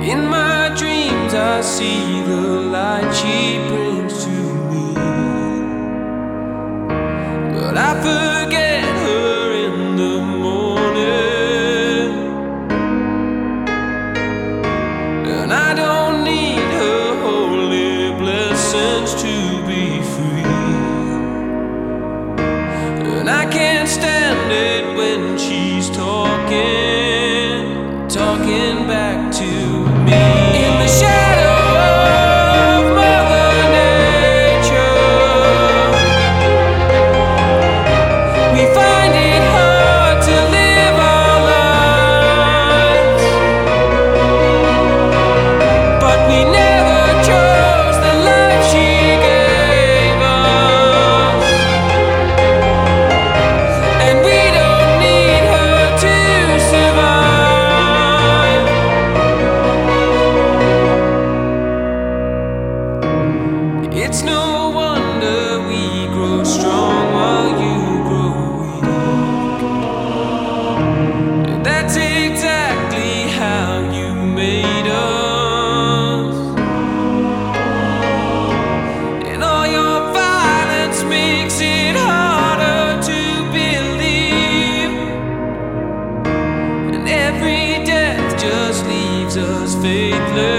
In my dreams I see the light she brings to me, but I forget her in the morning, and I don't need her holy blessings to be free, and I can't stand it when she's talking back to me. In the shadow of Mother Nature, we find it hard to live our lives, but we never chose the life she gave us, and we don't need her to survive. It's no wonder we grow strong while you grow weak, and that's exactly how you made us. And all your violence makes it harder to believe, and every death just leaves us faithless.